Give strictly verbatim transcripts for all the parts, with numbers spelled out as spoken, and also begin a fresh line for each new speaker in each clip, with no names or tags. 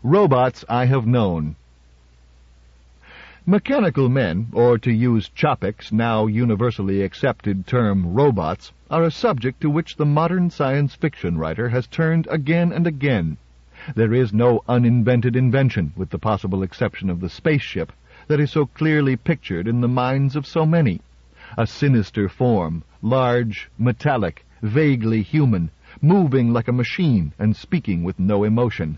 Robots I Have Known. Mechanical men, or to use Chopek's now universally accepted term robots, are a subject to which the modern science fiction writer has turned again and again. There is no uninvented invention, with the possible exception of the spaceship, that is so clearly pictured in the minds of so many. A sinister form, large, metallic, vaguely human, moving like a machine and speaking with no emotion.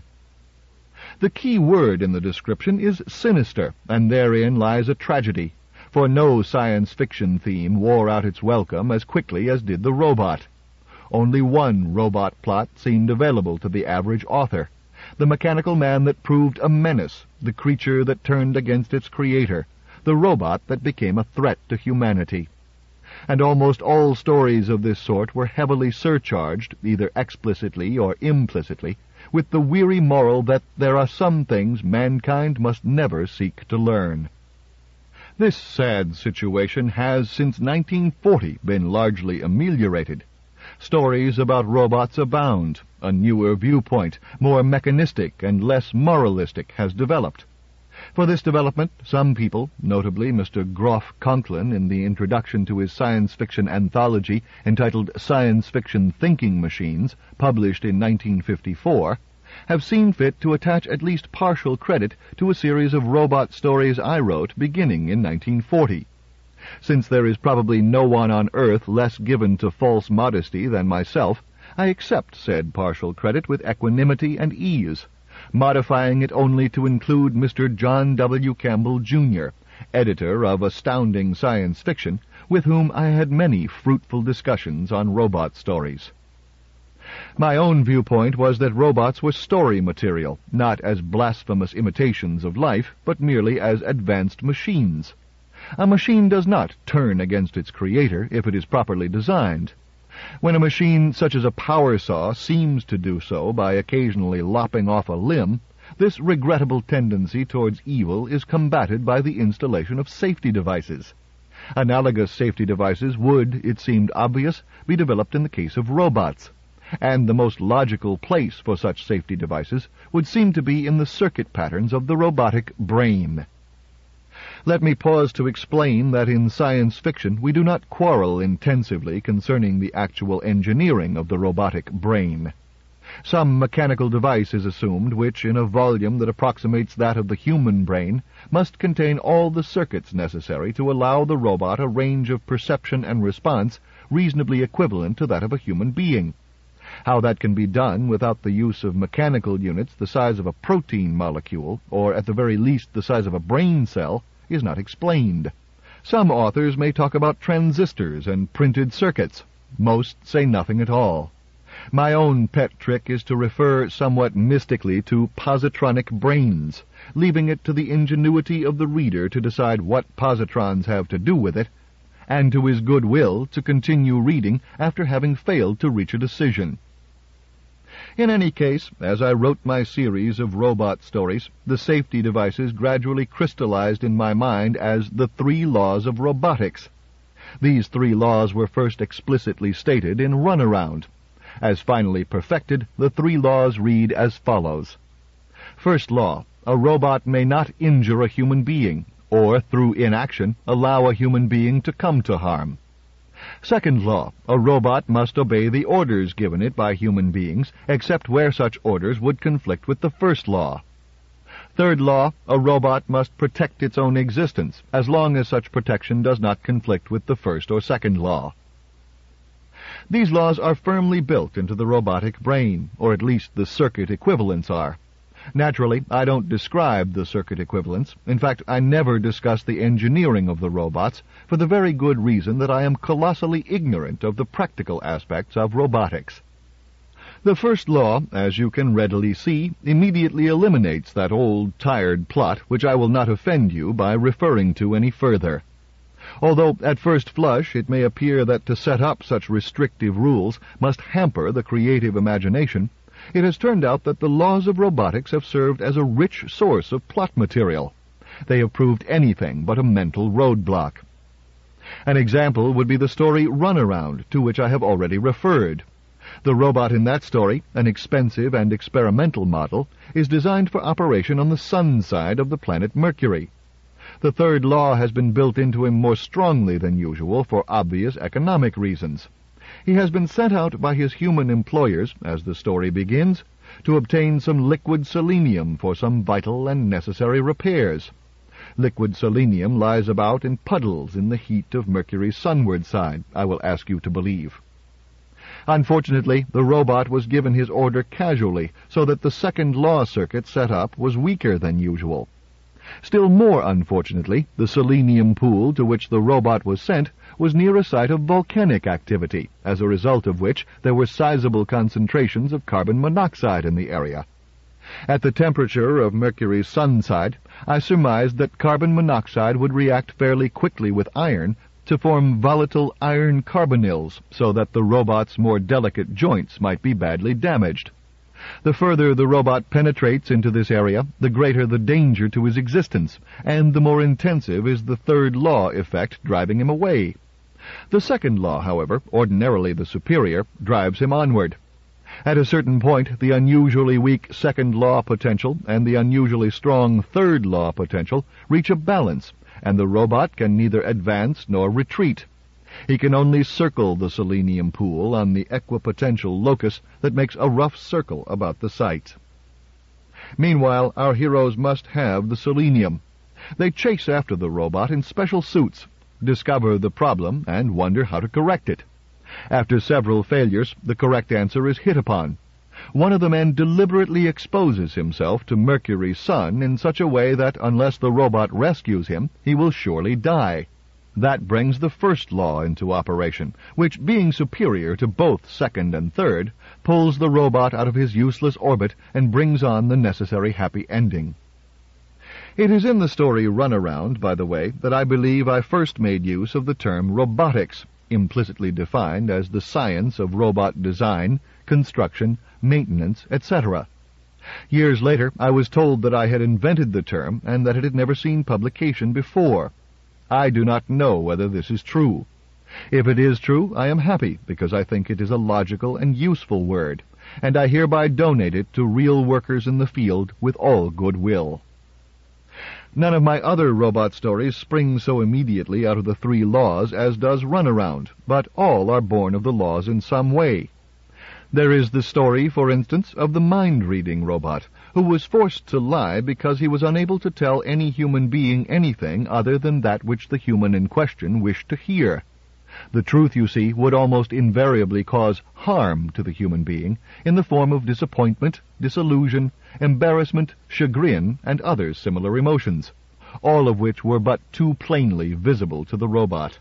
The key word in the description is sinister, and therein lies a tragedy, for no science fiction theme wore out its welcome as quickly as did the robot. Only one robot plot seemed available to the average author, the mechanical man that proved a menace, the creature that turned against its creator, the robot that became a threat to humanity. And almost all stories of this sort were heavily surcharged, either explicitly or implicitly, with the weary moral that there are some things mankind must never seek to learn. This sad situation has, since nineteen forty, been largely ameliorated. Stories about robots abound. A newer viewpoint, more mechanistic and less moralistic, has developed. For this development, some people, notably Mister Groff Conklin in the introduction to his science fiction anthology entitled Science Fiction Thinking Machines, published in nineteen fifty-four, have seen fit to attach at least partial credit to a series of robot stories I wrote beginning in nineteen forty. Since there is probably no one on earth less given to false modesty than myself, I accept said partial credit with equanimity and ease, modifying it only to include Mister John W. Campbell, Junior, editor of Astounding Science Fiction, with whom I had many fruitful discussions on robot stories. My own viewpoint was that robots were story material, not as blasphemous imitations of life, but merely as advanced machines. A machine does not turn against its creator if it is properly designed. When a machine such as a power saw seems to do so by occasionally lopping off a limb, this regrettable tendency towards evil is combated by the installation of safety devices. Analogous safety devices would, it seemed obvious, be developed in the case of robots, and the most logical place for such safety devices would seem to be in the circuit patterns of the robotic brain. Let me pause to explain that in science fiction we do not quarrel intensively concerning the actual engineering of the robotic brain. Some mechanical device is assumed which, in a volume that approximates that of the human brain, must contain all the circuits necessary to allow the robot a range of perception and response reasonably equivalent to that of a human being. How that can be done without the use of mechanical units the size of a protein molecule, or at the very least the size of a brain cell, is not explained. Some authors may talk about transistors and printed circuits. Most say nothing at all. My own pet trick is to refer somewhat mystically to positronic brains, leaving it to the ingenuity of the reader to decide what positrons have to do with it, and to his good will to continue reading after having failed to reach a decision. In any case, as I wrote my series of robot stories, the safety devices gradually crystallized in my mind as the three laws of robotics. These three laws were first explicitly stated in Runaround. As finally perfected, the three laws read as follows. First law, a robot may not injure a human being, or, through inaction, allow a human being to come to harm. Second law, a robot must obey the orders given it by human beings, except where such orders would conflict with the first law. Third law, a robot must protect its own existence, as long as such protection does not conflict with the first or second law. These laws are firmly built into the robotic brain, or at least the circuit equivalents are. Naturally, I don't describe the circuit equivalents. In fact, I never discuss the engineering of the robots, for the very good reason that I am colossally ignorant of the practical aspects of robotics. The first law, as you can readily see, immediately eliminates that old, tired plot which I will not offend you by referring to any further. Although at first flush it may appear that to set up such restrictive rules must hamper the creative imagination, it has turned out that the laws of robotics have served as a rich source of plot material. They have proved anything but a mental roadblock. An example would be the story Runaround, to which I have already referred. The robot in that story, an expensive and experimental model, is designed for operation on the sun side of the planet Mercury. The third law has been built into him more strongly than usual for obvious economic reasons. He has been sent out by his human employers, as the story begins, to obtain some liquid selenium for some vital and necessary repairs. Liquid selenium lies about in puddles in the heat of Mercury's sunward side, I will ask you to believe. Unfortunately, the robot was given his order casually, so that the second law circuit set up was weaker than usual. Still more unfortunately, the selenium pool to which the robot was sent was near a site of volcanic activity, as a result of which there were sizable concentrations of carbon monoxide in the area. At the temperature of Mercury's sun side, I surmised that carbon monoxide would react fairly quickly with iron to form volatile iron carbonyls, so that the robot's more delicate joints might be badly damaged. The further the robot penetrates into this area, the greater the danger to his existence, and the more intensive is the third law effect driving him away. The second law, however, ordinarily the superior, drives him onward. At a certain point, the unusually weak second law potential and the unusually strong third law potential reach a balance, and the robot can neither advance nor retreat. He can only circle the selenium pool on the equipotential locus that makes a rough circle about the site. Meanwhile, our heroes must have the selenium. They chase after the robot in special suits, discover the problem, and wonder how to correct it. After several failures, the correct answer is hit upon. One of the men deliberately exposes himself to Mercury's sun in such a way that, unless the robot rescues him, he will surely die. That brings the first law into operation, which, being superior to both second and third, pulls the robot out of his useless orbit and brings on the necessary happy ending. It is in the story Runaround, by the way, that I believe I first made use of the term robotics, implicitly defined as the science of robot design, construction, maintenance, et cetera. Years later, I was told that I had invented the term and that it had never seen publication before. I do not know whether this is true. If it is true, I am happy, because I think it is a logical and useful word, and I hereby donate it to real workers in the field with all good will. None of my other robot stories spring so immediately out of the three laws as does Runaround, but all are born of the laws in some way. There is the story, for instance, of the mind-reading robot, who was forced to lie because he was unable to tell any human being anything other than that which the human in question wished to hear. The truth, you see, would almost invariably cause harm to the human being in the form of disappointment, disillusion, embarrassment, chagrin, and other similar emotions, all of which were but too plainly visible to the robot.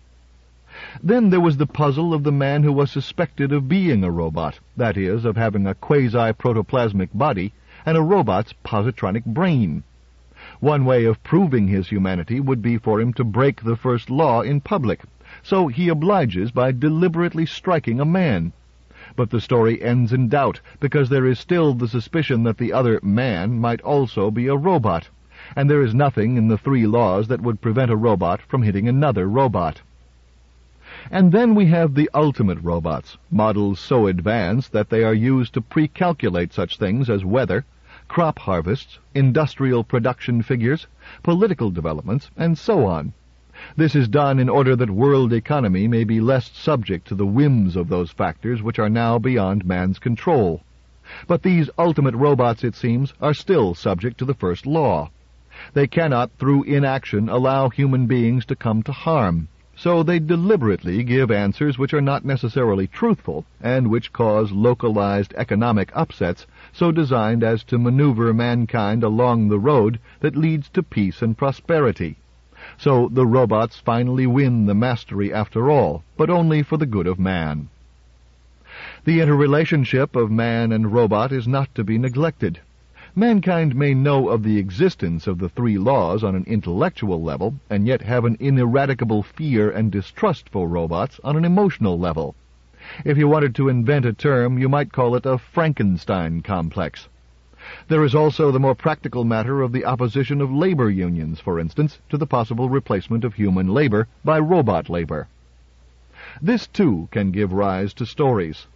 Then there was the puzzle of the man who was suspected of being a robot, that is, of having a quasi-protoplasmic body and a robot's positronic brain. One way of proving his humanity would be for him to break the first law in public, so he obliges by deliberately striking a man. But the story ends in doubt, because there is still the suspicion that the other man might also be a robot, and there is nothing in the three laws that would prevent a robot from hitting another robot. And then we have the ultimate robots, models so advanced that they are used to pre-calculate such things as weather, crop harvests, industrial production figures, political developments, and so on. This is done in order that world economy may be less subject to the whims of those factors which are now beyond man's control. But these ultimate robots, it seems, are still subject to the first law. They cannot, through inaction, allow human beings to come to harm, so they deliberately give answers which are not necessarily truthful, and which cause localized economic upsets so designed as to maneuver mankind along the road that leads to peace and prosperity. So the robots finally win the mastery after all, but only for the good of man. The interrelationship of man and robot is not to be neglected. Mankind may know of the existence of the three laws on an intellectual level, and yet have an ineradicable fear and distrust for robots on an emotional level. If you wanted to invent a term, you might call it a Frankenstein complex. There is also the more practical matter of the opposition of labor unions, for instance, to the possible replacement of human labor by robot labor. This, too, can give rise to stories.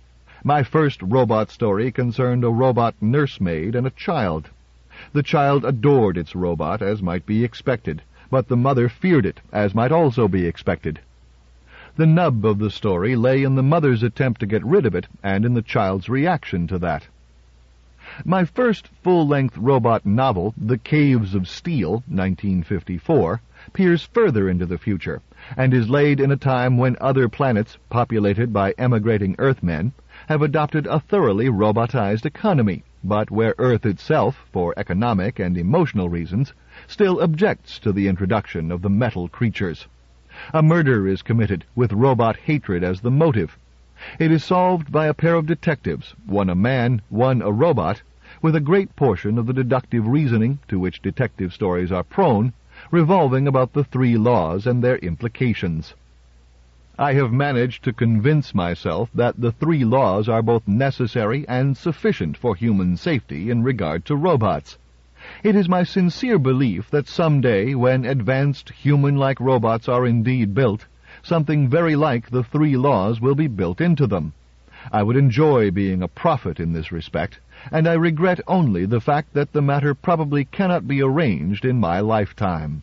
My first robot story concerned a robot nursemaid and a child. The child adored its robot, as might be expected, but the mother feared it, as might also be expected. The nub of the story lay in the mother's attempt to get rid of it, and in the child's reaction to that. My first full-length robot novel, The Caves of Steel, nineteen fifty-four, peers further into the future, and is laid in a time when other planets, populated by emigrating Earthmen, have adopted a thoroughly robotized economy, but where Earth itself, for economic and emotional reasons, still objects to the introduction of the metal creatures. A murder is committed, with robot hatred as the motive. It is solved by a pair of detectives, one a man, one a robot, with a great portion of the deductive reasoning to which detective stories are prone, revolving about the three laws and their implications. I have managed to convince myself that the three laws are both necessary and sufficient for human safety in regard to robots. It is my sincere belief that someday, when advanced human-like robots are indeed built, something very like the three laws will be built into them. I would enjoy being a prophet in this respect, and I regret only the fact that the matter probably cannot be arranged in my lifetime.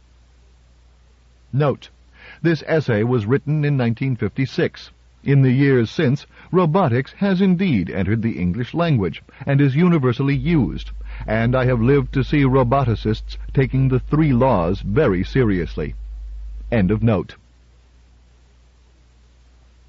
Note: this essay was written in nineteen fifty-six. In the years since, robotics has indeed entered the English language, and is universally used, and I have lived to see roboticists taking the three laws very seriously. End of note.